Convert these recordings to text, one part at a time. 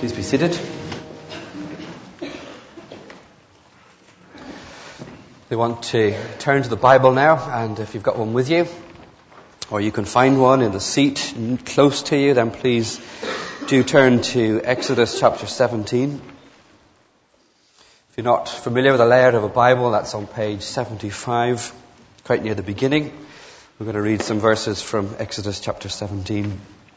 Please be seated. We want to turn to the Bible now, and if you've got one with you, or you can find one in the seat close to you, then please do turn to Exodus chapter 17. If you're not familiar with the layout of a Bible, that's on page 75, quite near the beginning. We're going to read some verses from Exodus chapter 17.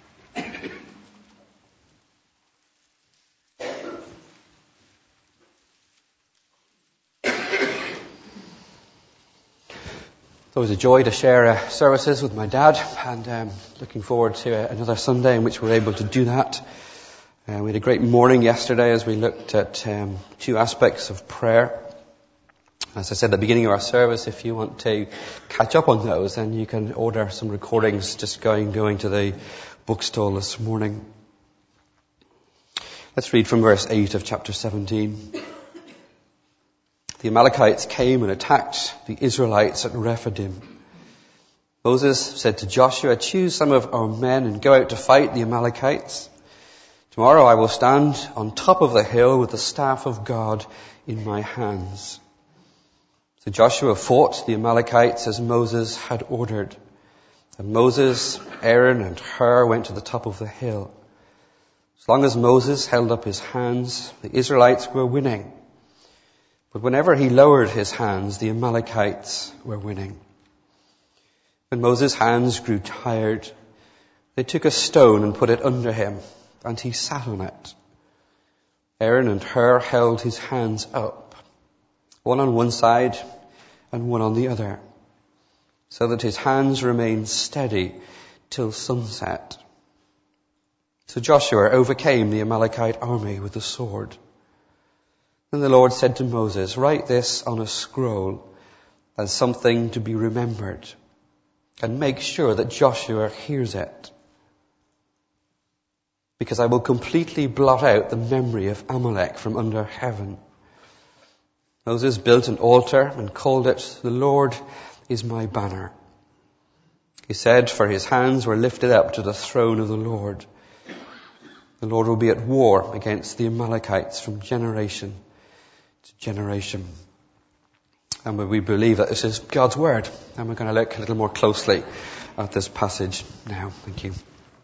It's always a joy to share services with my dad, and looking forward to another Sunday in which we're able to do that. We had a great morning yesterday as we looked at two aspects of prayer. As I said at the beginning of our service, if you want to catch up on those, then you can order some recordings just going to the bookstall this morning. Let's read from verse 8 of chapter 17. The Amalekites came and attacked the Israelites at Rephidim. Moses said to Joshua, "Choose some of our men and go out to fight the Amalekites. Tomorrow I will stand on top of the hill with the staff of God in my hands." So Joshua fought the Amalekites as Moses had ordered. And Moses, Aaron and Hur went to the top of the hill. As long as Moses held up his hands, the Israelites were winning. But whenever he lowered his hands, the Amalekites were winning. When Moses' hands grew tired, they took a stone and put it under him, and he sat on it. Aaron and Hur held his hands up, one on one side and one on the other, so that his hands remained steady till sunset. So Joshua overcame the Amalekite army with the sword. Then the Lord said to Moses, "Write this on a scroll as something to be remembered, and make sure that Joshua hears it. Because I will completely blot out the memory of Amalek from under heaven." Moses built an altar and called it, "The Lord is my banner." He said, "For his hands were lifted up to the throne of the Lord. The Lord will be at war against the Amalekites from generation to generation." And we believe that this is God's word. And we're going to look a little more closely at this passage now. Thank you.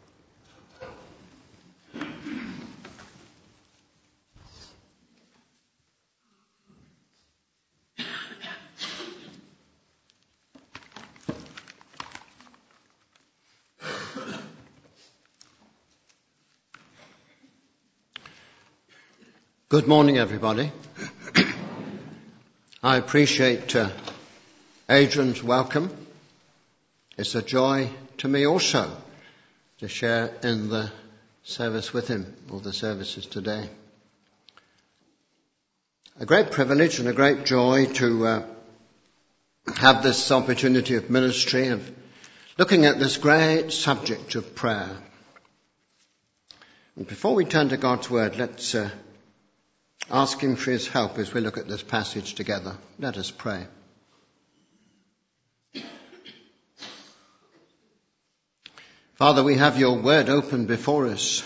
Good morning, everybody. I appreciate Adrian's welcome. It's a joy to me also to share in the service with him, or the services today. A great privilege and a great joy to have this opportunity of ministry, of looking at this great subject of prayer. And before we turn to God's word, let's ask him for his help as we look at this passage together. Let us pray. Father, we have your word open before us,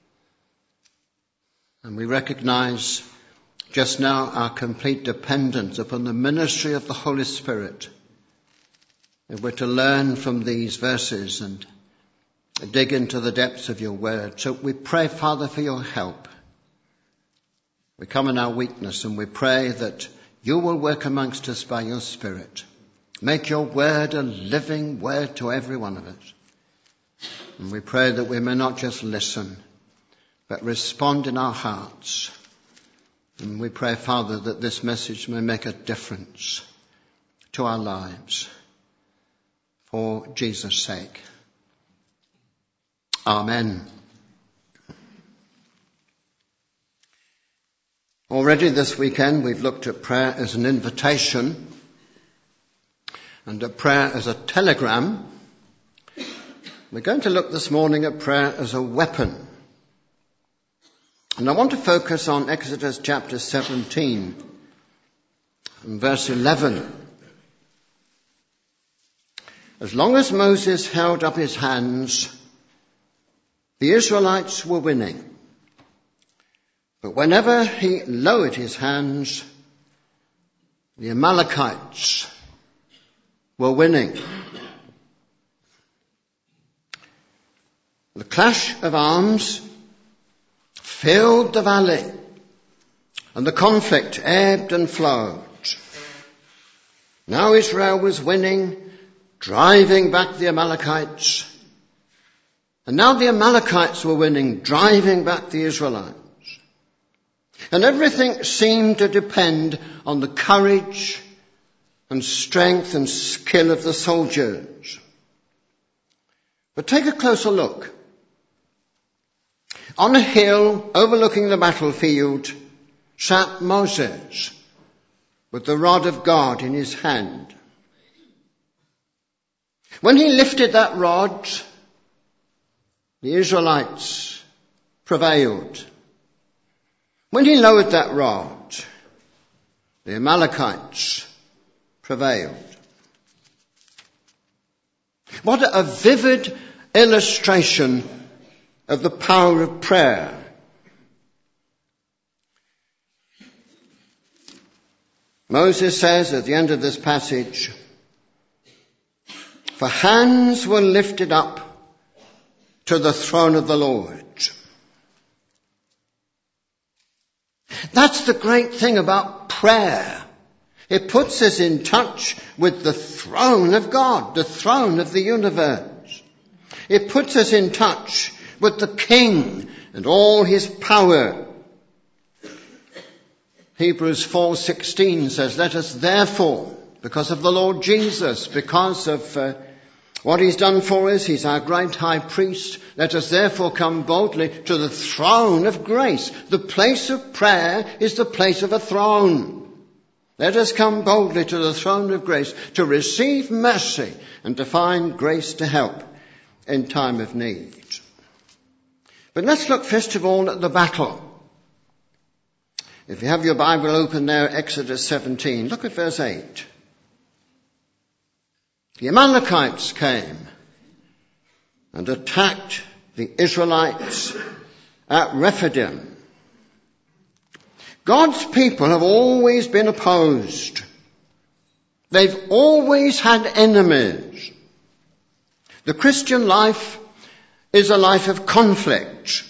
and we recognize just now our complete dependence upon the ministry of the Holy Spirit. If we're to learn from these verses and dig into the depths of your word. So we pray, Father, for your help. We come in our weakness and we pray that you will work amongst us by your Spirit. Make your word a living word to every one of us. And we pray that we may not just listen, but respond in our hearts. And we pray, Father, that this message may make a difference to our lives. For Jesus' sake. Amen. Already this weekend we've looked at prayer as an invitation and at prayer as a telegram. We're going to look this morning at prayer as a weapon. And I want to focus on Exodus chapter 17 and verse 11. As long as Moses held up his hands, the Israelites were winning. But whenever he lowered his hands, the Amalekites were winning. The clash of arms filled the valley, and the conflict ebbed and flowed. Now Israel was winning, driving back the Amalekites. And now the Amalekites were winning, driving back the Israelites. And everything seemed to depend on the courage and strength and skill of the soldiers. But take a closer look. On a hill overlooking the battlefield sat Moses with the rod of God in his hand. When he lifted that rod, the Israelites prevailed. When he lowered that rod, the Amalekites prevailed. What a vivid illustration of the power of prayer. Moses says at the end of this passage, "For hands were lifted up to the throne of the Lord." That's the great thing about prayer. It puts us in touch with the throne of God, the throne of the universe. It puts us in touch with the King and all his power. Hebrews 4:16 says, "Let us therefore, because of the Lord Jesus, because of what he's done for us, he's our great high priest, let us therefore come boldly to the throne of grace." The place of prayer is the place of a throne. Let us come boldly to the throne of grace to receive mercy and to find grace to help in time of need. But let's look first of all at the battle. If you have your Bible open there, Exodus 17, look at verse 8. The Amalekites came and attacked the Israelites at Rephidim. God's people have always been opposed. They've always had enemies. The Christian life is a life of conflict.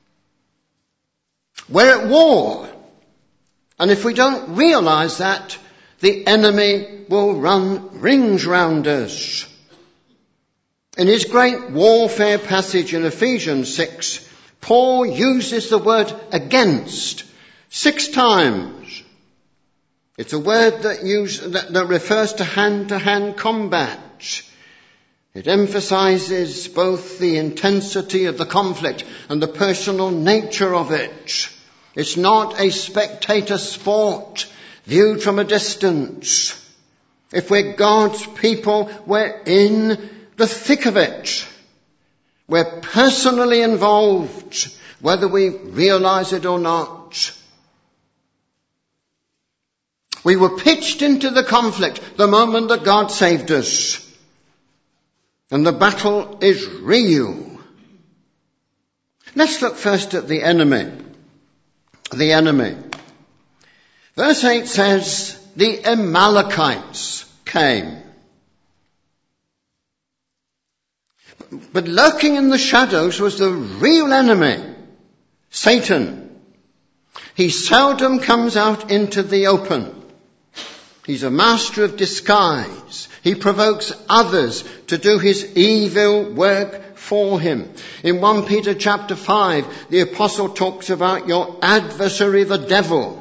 We're at war. And if we don't realize that, the enemy will run rings round us. In his great warfare passage in Ephesians 6, Paul uses the word against 6 times. It's a word that refers to hand-to-hand combat. It emphasizes both the intensity of the conflict and the personal nature of it. It's not a spectator sport viewed from a distance. If we're God's people, we're in the thick of it. We're personally involved, whether we realize it or not. We were pitched into the conflict the moment that God saved us. And the battle is real. Let's look first at the enemy. The enemy. Verse 8 says, the Amalekites came. But lurking in the shadows was the real enemy, Satan. He seldom comes out into the open. He's a master of disguise. He provokes others to do his evil work for him. In 1 Peter chapter 5, the apostle talks about your adversary, the devil.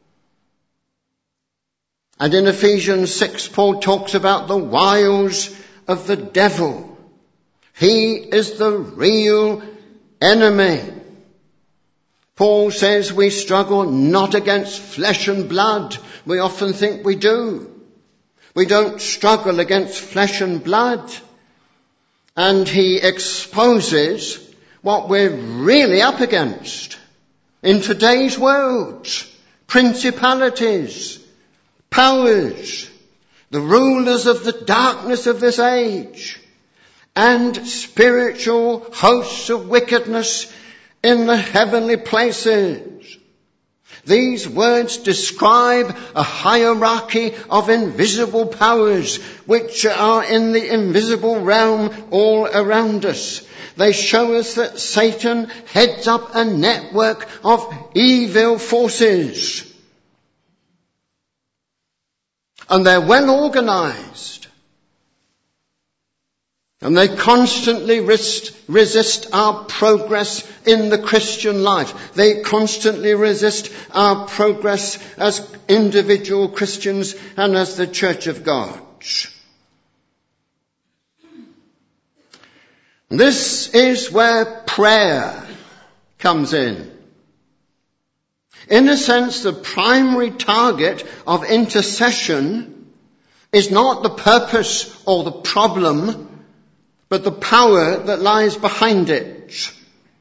And in Ephesians 6, Paul talks about the wiles of the devil. He is the real enemy. Paul says we struggle not against flesh and blood. We often think we do. We don't struggle against flesh and blood. And he exposes what we're really up against in today's world. Principalities, powers, the rulers of the darkness of this age, and spiritual hosts of wickedness in the heavenly places. These words describe a hierarchy of invisible powers which are in the invisible realm all around us. They show us that Satan heads up a network of evil forces. And they're well organized. And they constantly resist our progress in the Christian life. They constantly resist our progress as individual Christians and as the Church of God. This is where prayer comes in. In a sense, the primary target of intercession is not the purpose or the problem, but the power that lies behind it.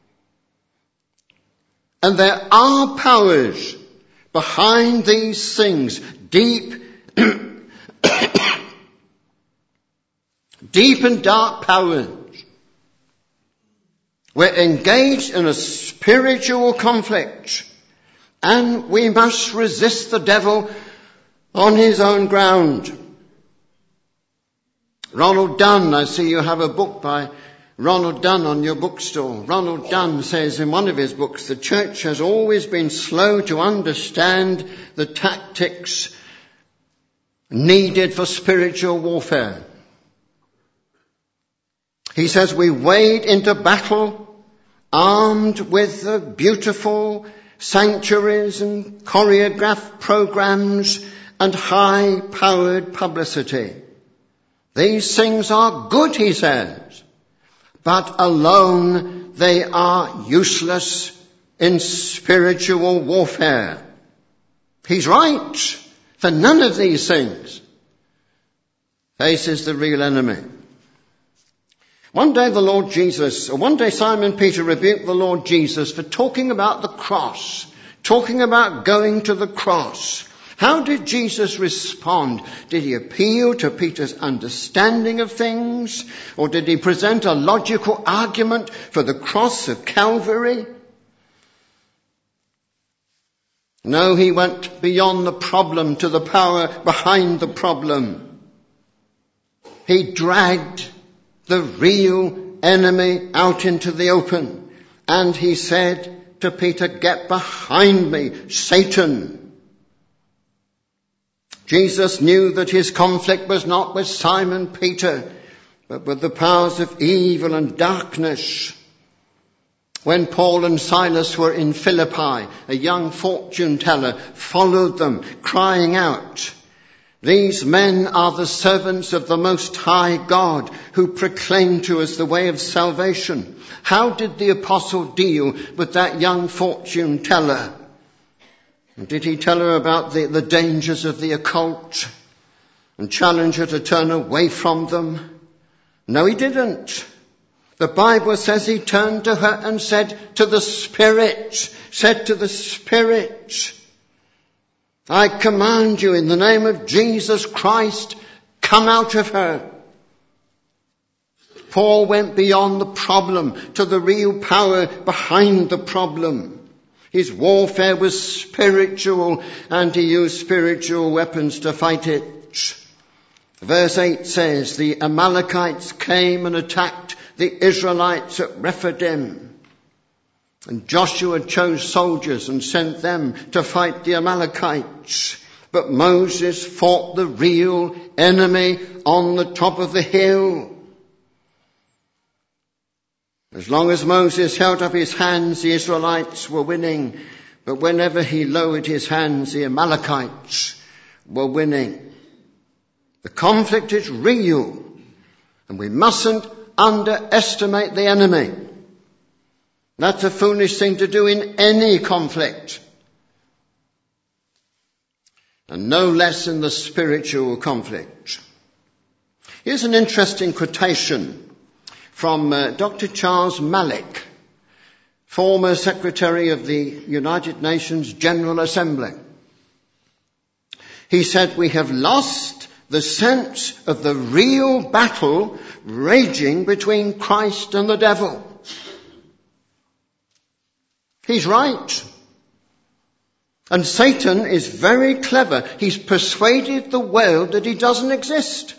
And there are powers behind these things, deep and dark powers. We're engaged in a spiritual conflict, and we must resist the devil on his own ground. Ronald Dunn, I see you have a book by Ronald Dunn on your bookstore. Ronald Dunn says in one of his books, the church has always been slow to understand the tactics needed for spiritual warfare. He says we wade into battle armed with the beautiful sanctuaries and choreographed programs and high-powered publicity. These things are good, he says, but alone they are useless in spiritual warfare. He's right, for none of these things faces the real enemy. One day Simon Peter rebuked the Lord Jesus for talking about the cross, talking about going to the cross. How did Jesus respond? Did he appeal to Peter's understanding of things? Or did he present a logical argument for the cross of Calvary? No, he went beyond the problem to the power behind the problem. He dragged the real enemy out into the open. And he said to Peter, "Get behind me, Satan." Jesus knew that his conflict was not with Simon Peter, but with the powers of evil and darkness. When Paul and Silas were in Philippi, a young fortune teller followed them, crying out, "These men are the servants of the Most High God, who proclaim to us the way of salvation." How did the apostle deal with that young fortune teller? Did he tell her about the dangers of the occult and challenge her to turn away from them? No, he didn't. The Bible says he turned to her and said to the Spirit, "I command you in the name of Jesus Christ, come out of her." Paul went beyond the problem to the real power behind the problem. His warfare was spiritual, and he used spiritual weapons to fight it. Verse 8 says, the Amalekites came and attacked the Israelites at Rephidim. And Joshua chose soldiers and sent them to fight the Amalekites. But Moses fought the real enemy on the top of the hill. As long as Moses held up his hands, the Israelites were winning. But whenever he lowered his hands, the Amalekites were winning. The conflict is real, and we mustn't underestimate the enemy. That's a foolish thing to do in any conflict, and no less in the spiritual conflict. Here's an interesting quotation from Dr. Charles Malik, former Secretary of the United Nations General Assembly. He said, "We have lost the sense of the real battle raging between Christ and the devil." He's right. And Satan is very clever. He's persuaded the world that he doesn't exist,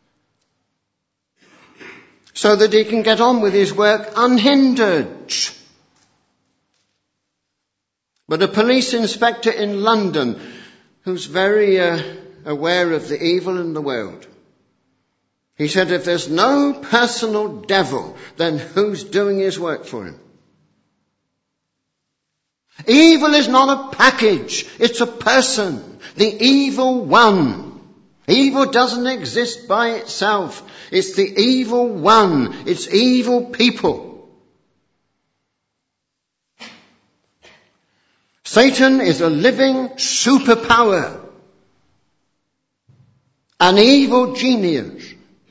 so that he can get on with his work unhindered. But a police inspector in London, who's very aware of the evil in the world, he said, if there's no personal devil, then who's doing his work for him? Evil is not a package, it's a person, the evil one. Evil doesn't exist by itself. It's the evil one. It's evil people. Satan is a living superpower, an evil genius.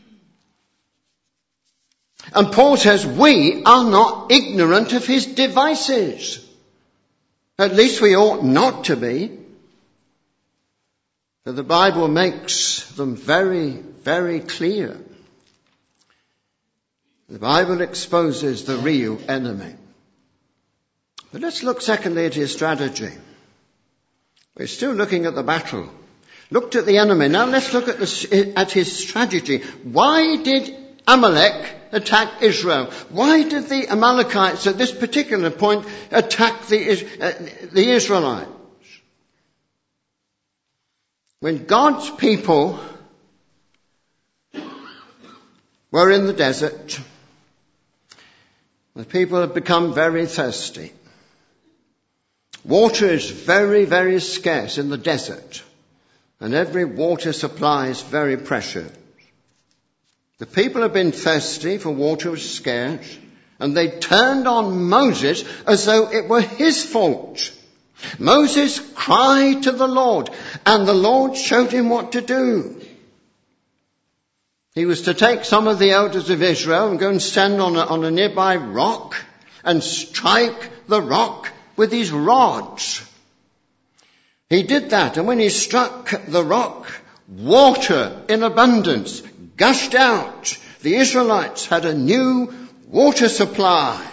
And Paul says we are not ignorant of his devices. At least we ought not to be. But the Bible makes them very, very clear. The Bible exposes the real enemy. But let's look secondly at his strategy. We're still looking at the battle. Looked at the enemy. Now let's look at his strategy. Why did Amalek attack Israel? Why did the Amalekites at this particular point attack the Israelites? When God's people were in the desert, the people had become very thirsty. Water is very, very scarce in the desert, and every water supply is very precious. The people had been thirsty, for water was scarce, and they turned on Moses as though it were his fault. Moses cried to the Lord, and the Lord showed him what to do. He was to take some of the elders of Israel and go and stand on a nearby rock and strike the rock with his rods. He did that, and when he struck the rock, water in abundance gushed out. The Israelites had a new water supply.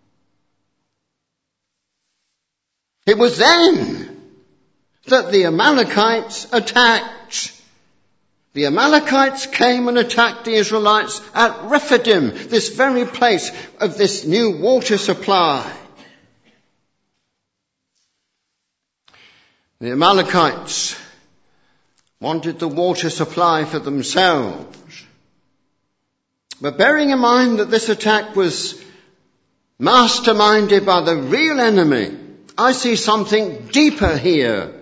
It was then that the Amalekites attacked. The Amalekites came and attacked the Israelites at Rephidim, this very place of this new water supply. The Amalekites wanted the water supply for themselves. But bearing in mind that this attack was masterminded by the real enemy, I see something deeper here.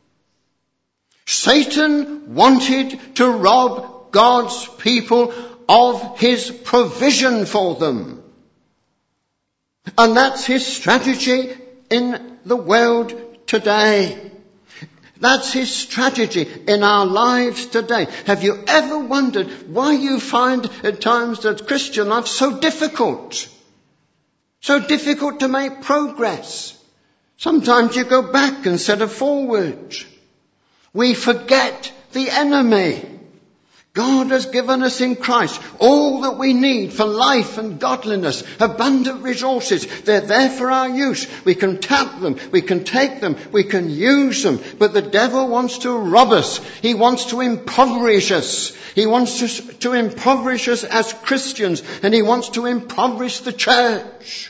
Satan wanted to rob God's people of his provision for them. And that's his strategy in the world today. That's his strategy in our lives today. Have you ever wondered why you find at times that Christian life so difficult? So difficult to make progress. Sometimes you go back instead of forward. We forget the enemy. God has given us in Christ all that we need for life and godliness, abundant resources. They're there for our use. We can tap them, we can take them, we can use them. But the devil wants to rob us. He wants to impoverish us. He wants to impoverish us as Christians, and he wants to impoverish the church.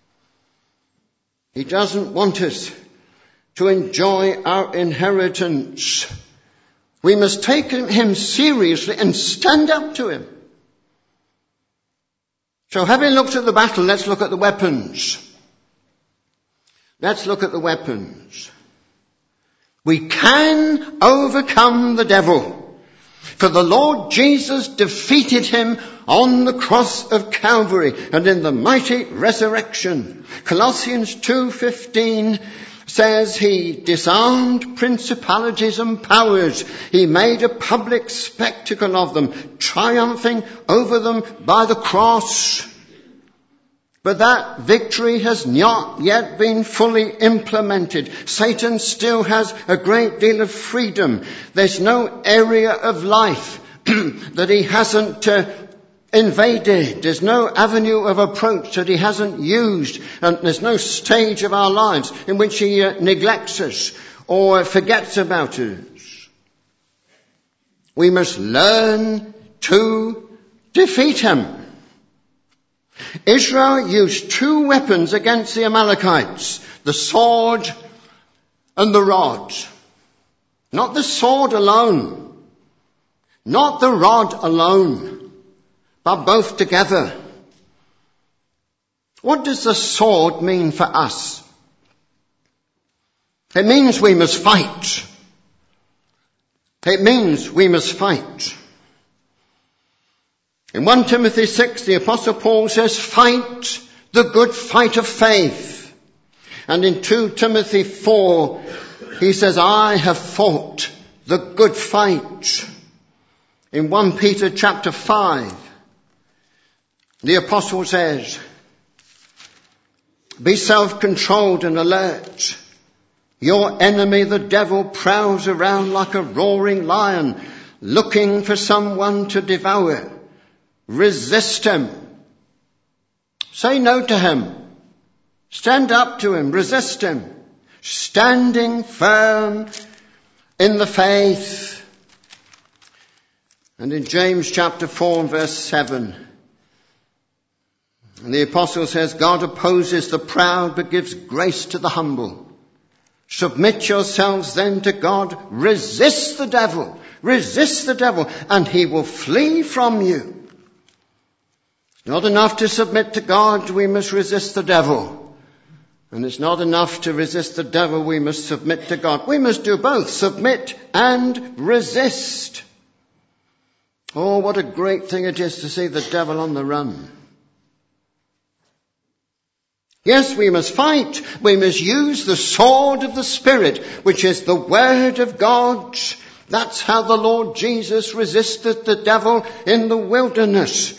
He doesn't want us to enjoy our inheritance. We must take him seriously and stand up to him. So having looked at the battle, let's look at the weapons. Let's look at the weapons. We can overcome the devil, for the Lord Jesus defeated him on the cross of Calvary and in the mighty resurrection. Colossians 2:15 says he disarmed principalities and powers. He made a public spectacle of them, triumphing over them by the cross. But that victory has not yet been fully implemented. Satan still has a great deal of freedom. There's no area of life that he hasn't invaded. There's no avenue of approach that he hasn't used, and there's no stage of our lives in which he neglects us or forgets about us. We must learn to defeat him. Israel used two weapons against the Amalekites, the sword and the rod. Not the sword alone, not the rod alone, but both together. What does the sword mean for us? It means we must fight. It means we must fight. In 1 Timothy 6, the Apostle Paul says, fight the good fight of faith. And in 2 Timothy 4, he says, I have fought the good fight. In 1 Peter chapter 5, the Apostle says, be self-controlled and alert. Your enemy, the devil, prowls around like a roaring lion, looking for someone to devour. Resist him. Say no to him. Stand up to him. Resist him. Standing firm in the faith. And in James chapter 4 and verse 7, the apostle says, God opposes the proud but gives grace to the humble. Submit yourselves then to God. Resist the devil. Resist the devil, and he will flee from you. It's not enough to submit to God, we must resist the devil. And it's not enough to resist the devil, we must submit to God. We must do both, submit and resist. Oh, what a great thing it is to see the devil on the run. Yes, we must fight. We must use the sword of the Spirit, which is the Word of God. That's how the Lord Jesus resisted the devil in the wilderness.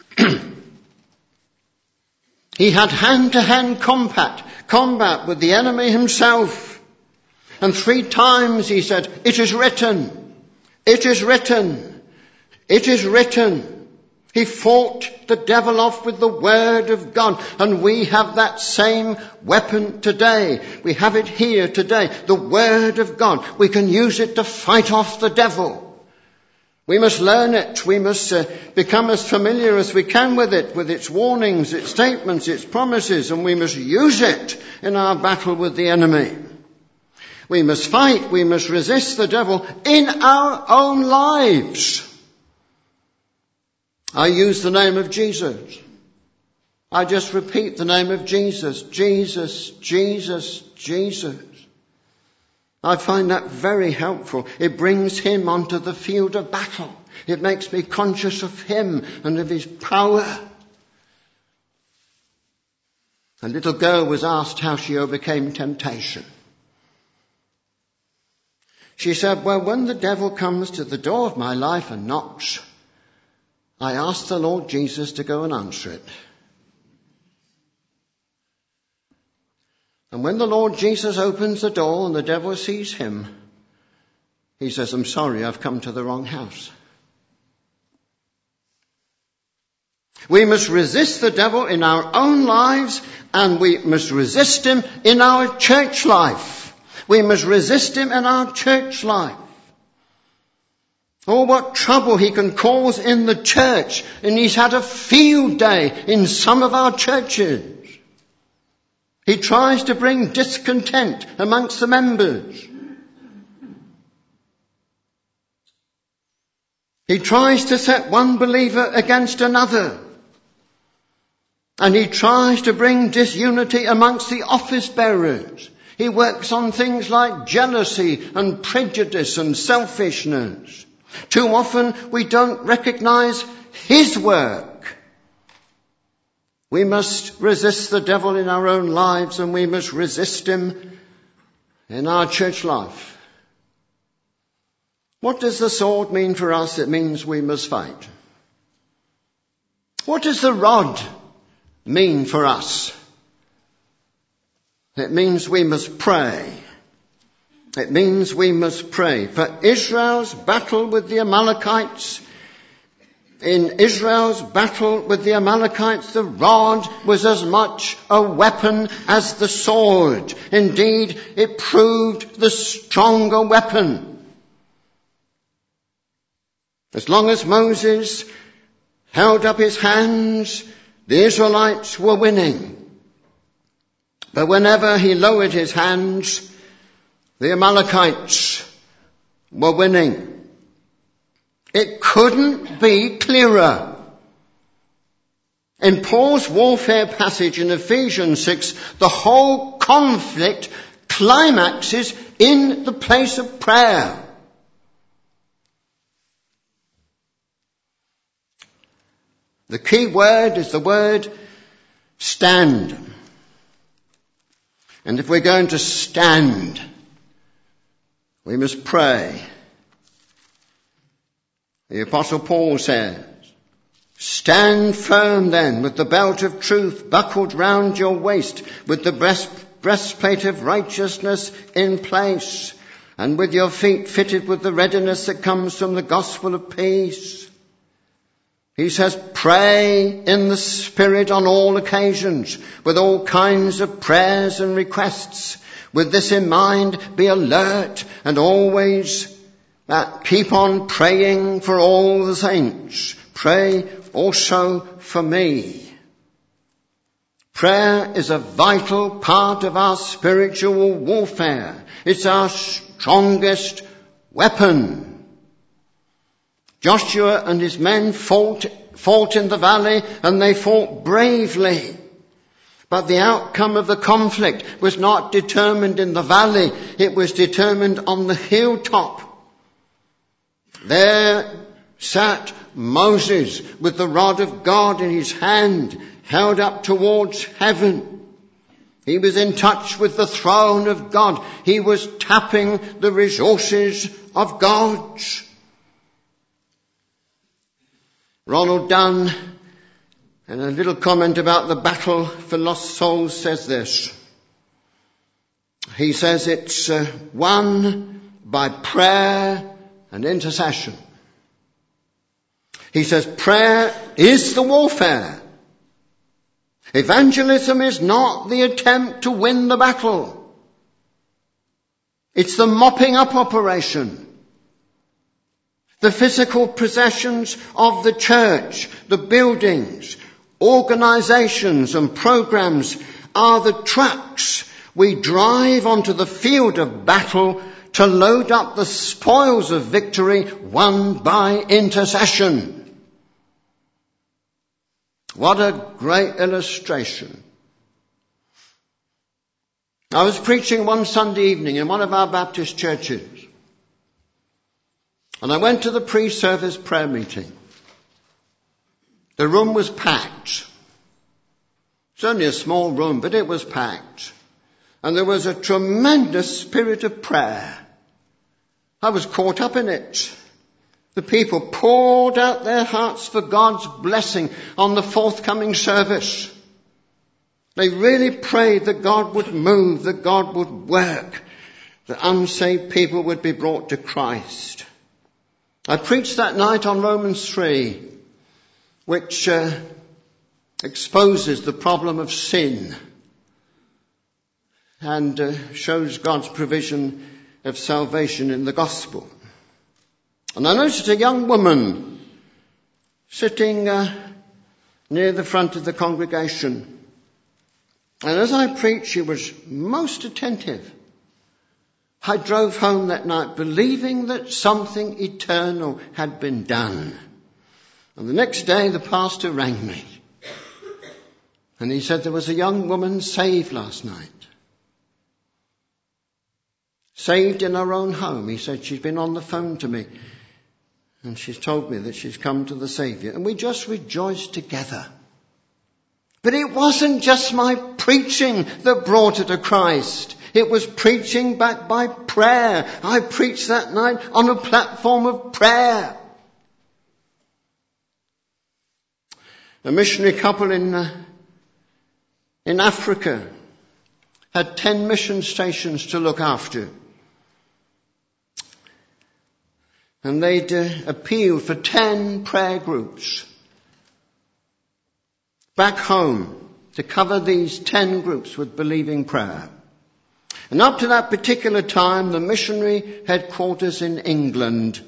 He had hand-to-hand combat with the enemy himself. And 3 times he said, it is written, it is written, it is written. He fought the devil off with the Word of God. And we have that same weapon today. We have it here today. The Word of God. We can use it to fight off the devil. We must learn it. We must become as familiar as we can with it, with its warnings, its statements, its promises. And we must use it in our battle with the enemy. We must fight. We must resist the devil in our own lives. I use the name of Jesus. I just repeat the name of Jesus. Jesus, Jesus, Jesus. I find that very helpful. It brings him onto the field of battle. It makes me conscious of him and of his power. A little girl was asked how she overcame temptation. She said, well, when the devil comes to the door of my life and knocks, I asked the Lord Jesus to go and answer it. And when the Lord Jesus opens the door and the devil sees him, he says, I'm sorry, I've come to the wrong house. We must resist the devil in our own lives, and we must resist him in our church life. We must resist him in our church life. Oh, what trouble he can cause in the church. And he's had a field day in some of our churches. He tries to bring discontent amongst the members. He tries to set one believer against another. And he tries to bring disunity amongst the office bearers. He works on things like jealousy and prejudice and selfishness. Too often we don't recognize his work. We must resist the devil in our own lives, and we must resist him in our church life. What does the sword mean for us? It means we must fight. What does the rod mean for us? It means we must pray. It means we must pray. For Israel's battle with the Amalekites, In Israel's battle with the Amalekites, the rod was as much a weapon as the sword. Indeed, it proved the stronger weapon. As long as Moses held up his hands, the Israelites were winning. But whenever he lowered his hands, the Amalekites were winning. It couldn't be clearer. In Paul's warfare passage in Ephesians 6, the whole conflict climaxes in the place of prayer. The key word is the word stand. And if we're going to stand, we must pray. The Apostle Paul says, stand firm then with the belt of truth buckled round your waist, with the breastplate of righteousness in place, and with your feet fitted with the readiness that comes from the gospel of peace. He says, pray in the Spirit on all occasions, with all kinds of prayers and requests. With this in mind, be alert and always keep on praying for all the saints. Pray also for me. Prayer is a vital part of our spiritual warfare. It's our strongest weapon. Joshua and his men fought in the valley, and they fought bravely. But the outcome of the conflict was not determined in the valley. It was determined on the hilltop. There sat Moses with the rod of God in his hand, held up towards heaven. He was in touch with the throne of God. He was tapping the resources of God. Ronald Dunn, in a little comment about the battle for lost souls, says this. He says it's won by prayer and intercession. He says prayer is the warfare. Evangelism is not the attempt to win the battle. It's the mopping up operation. The physical possessions of the church, the buildings, organizations and programs are the trucks we drive onto the field of battle to load up the spoils of victory won by intercession. What a great illustration. I was preaching one Sunday evening in one of our Baptist churches, and I went to the pre-service prayer meeting. The room was packed. It's only a small room, but it was packed. And there was a tremendous spirit of prayer. I was caught up in it. The people poured out their hearts for God's blessing on the forthcoming service. They really prayed that God would move, that God would work, that unsaved people would be brought to Christ. I preached that night on Romans 3, which exposes the problem of sin and shows God's provision of salvation in the gospel. And I noticed a young woman sitting near the front of the congregation. And as I preached, she was most attentive. I drove home that night believing that something eternal had been done. And the next day the pastor rang me. And he said there was a young woman saved last night. Saved in her own home. He said she's been on the phone to me. And she's told me that she's come to the Saviour. And we just rejoiced together. But it wasn't just my preaching that brought her to Christ. It was preaching backed by prayer. I preached that night on a platform of prayer. A missionary couple in Africa had 10 mission stations to look after. And they'd appealed for 10 prayer groups back home to cover these 10 groups with believing prayer. And up to that particular time, the missionary headquarters in England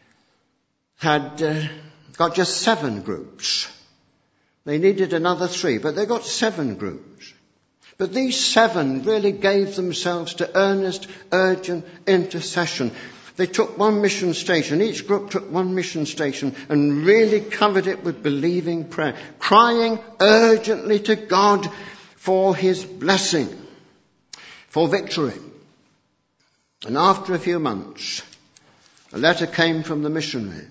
had got just 7 groups. They needed another 3, but they got 7 groups. But these 7 really gave themselves to earnest, urgent intercession. They took one mission station. Each group took one mission station and really covered it with believing prayer, crying urgently to God for his blessing, for victory. And after a few months, a letter came from the missionaries.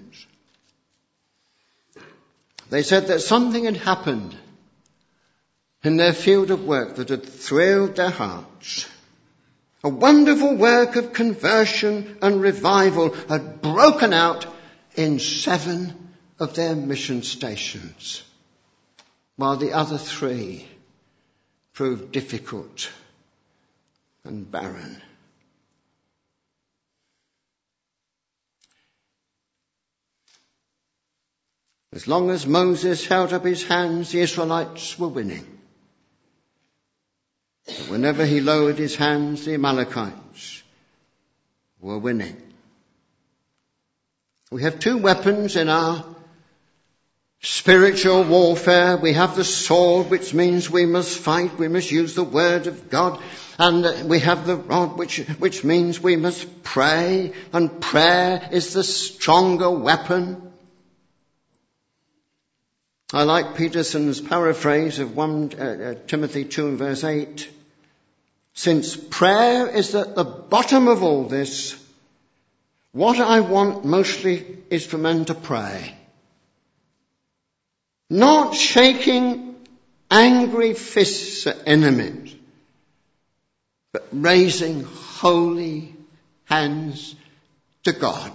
They said that something had happened in their field of work that had thrilled their hearts. A wonderful work of conversion and revival had broken out in 7 of their mission stations, while the other 3 proved difficult and barren. As long as Moses held up his hands, the Israelites were winning. But whenever he lowered his hands, the Amalekites were winning. We have 2 weapons in our spiritual warfare. We have the sword, which means we must fight, we must use the word of God. And we have the rod, which means we must pray. And prayer is the stronger weapon. I like Peterson's paraphrase of 1 Timothy 2 and verse 8. Since prayer is at the bottom of all this, what I want mostly is for men to pray. Not shaking angry fists at enemies, but raising holy hands to God.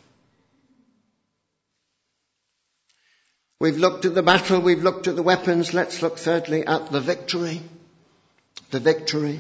We've looked at the battle, we've looked at the weapons. Let's look thirdly at the victory. The victory.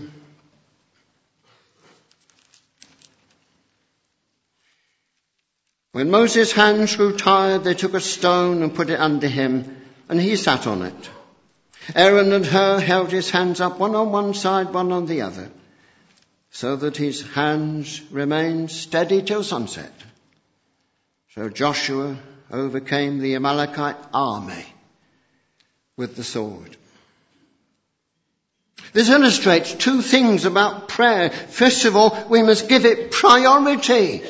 When Moses' hands grew tired, they took a stone and put it under him, and he sat on it. Aaron and Hur held his hands up, one on one side, one on the other, so that his hands remained steady till sunset. So Joshua overcame the Amalekite army with the sword. This illustrates 2 things about prayer. First of all, we must give it priority.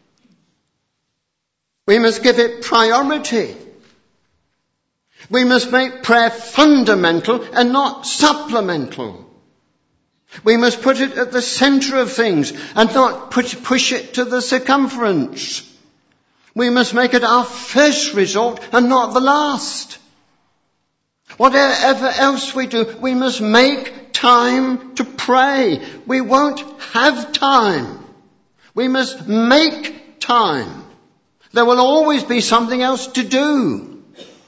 We must give it priority. We must make prayer fundamental and not supplemental. We must put it at the centre of things and not push it to the circumference. We must make it our first resort and not the last. Whatever else we do, we must make time to pray. We won't have time. We must make time. There will always be something else to do.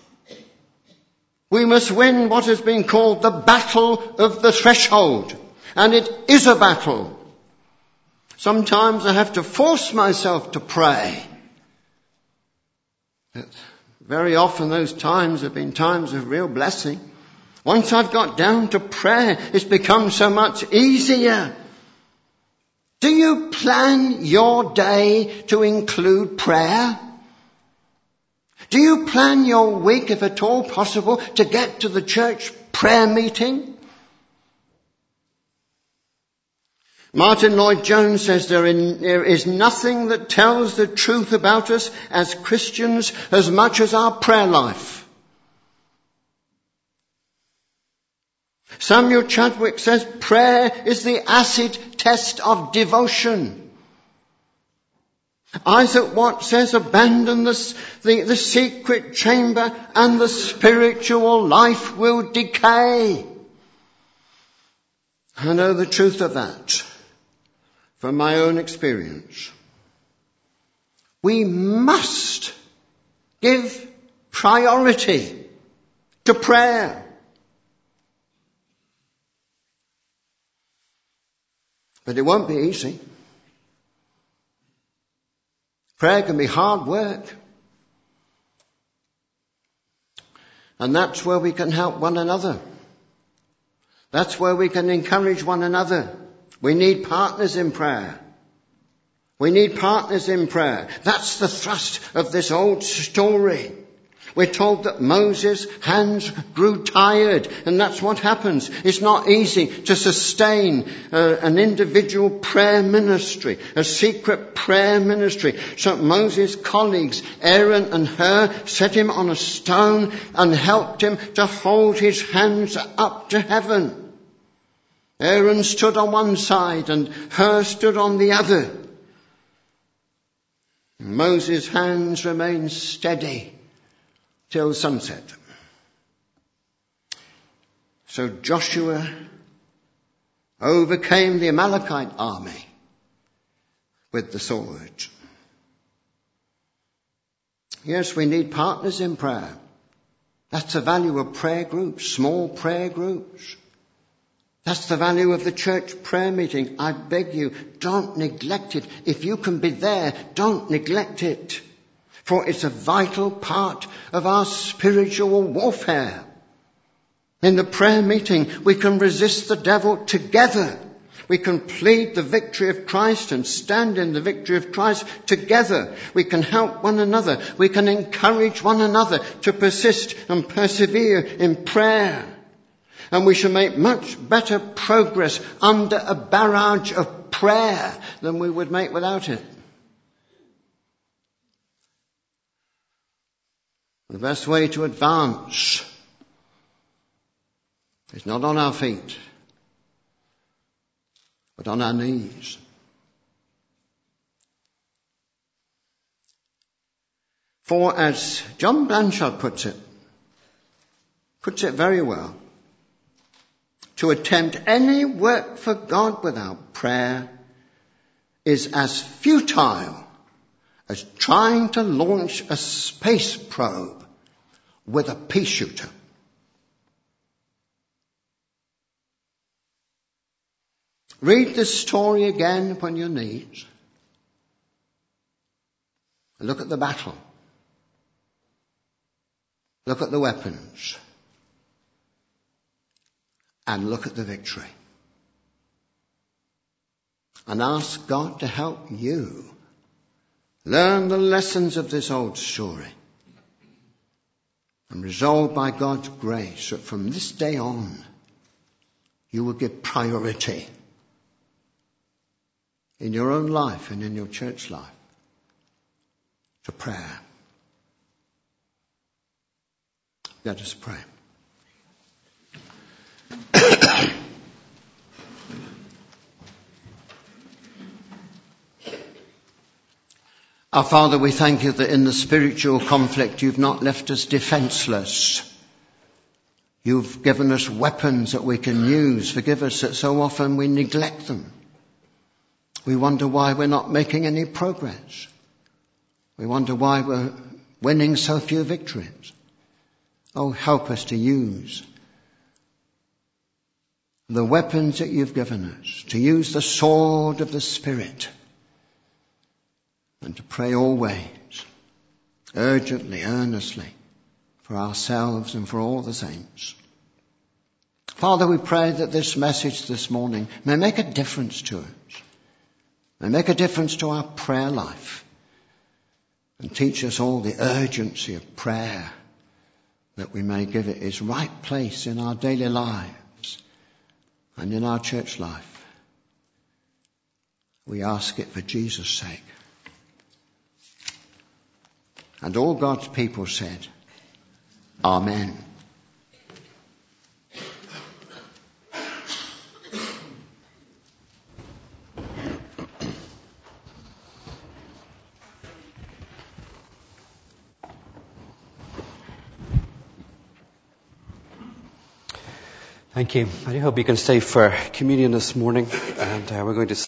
We must win what has been called the battle of the threshold. And it is a battle. Sometimes I have to force myself to pray. But very often those times have been times of real blessing. Once I've got down to prayer, it's become so much easier. Do you plan your day to include prayer? Do you plan your week, if at all possible, to get to the church prayer meeting? Martin Lloyd-Jones says there is nothing that tells the truth about us as Christians as much as our prayer life. Samuel Chadwick says prayer is the acid test of devotion. Isaac Watts says abandon the secret chamber and the spiritual life will decay. I know the truth of that from my own experience. We must give priority to prayer. But it won't be easy. Prayer can be hard work. And that's where we can help one another. That's where we can encourage one another. We need partners in prayer. We need partners in prayer. That's the thrust of this old story. We're told that Moses' hands grew tired, and that's what happens. It's not easy to sustain an individual prayer ministry, a secret prayer ministry. So Moses' colleagues, Aaron and Hur, set him on a stone and helped him to hold his hands up to heaven. Aaron stood on one side and Hur stood on the other. Moses' hands remained steady till sunset. So Joshua overcame the Amalekite army with the sword. Yes, we need partners in prayer. That's the value of prayer groups, small prayer groups. That's the value of the church prayer meeting. I beg you, don't neglect it. If you can be there, don't neglect it. For it's a vital part of our spiritual warfare. In the prayer meeting, we can resist the devil together. We can plead the victory of Christ and stand in the victory of Christ together. We can help one another. We can encourage one another to persist and persevere in prayer. And we shall make much better progress under a barrage of prayer than we would make without it. The best way to advance is not on our feet, but on our knees. For as John Blanchard puts it very well, to attempt any work for God without prayer is as futile as trying to launch a space probe with a pea shooter. Read this story again upon your knees. Look at the battle. Look at the weapons. And look at the victory. And ask God to help you learn the lessons of this old story. And resolve by God's grace that from this day on, you will give priority in your own life and in your church life to prayer. Let us pray. Our Father, we thank you that in the spiritual conflict you've not left us defenseless. You've given us weapons that we can use. Forgive us that so often we neglect them. We wonder why we're not making any progress. We wonder why we're winning so few victories. Oh, help us to use the weapons that you've given us, to use the sword of the Spirit, and to pray always, urgently, earnestly, for ourselves and for all the saints. Father, we pray that this message this morning may make a difference to us, may make a difference to our prayer life, and teach us all the urgency of prayer, that we may give it its right place in our daily lives and in our church life. We ask it for Jesus' sake. And all God's people said, Amen. Thank you. I hope you can stay for communion this morning, and we're going to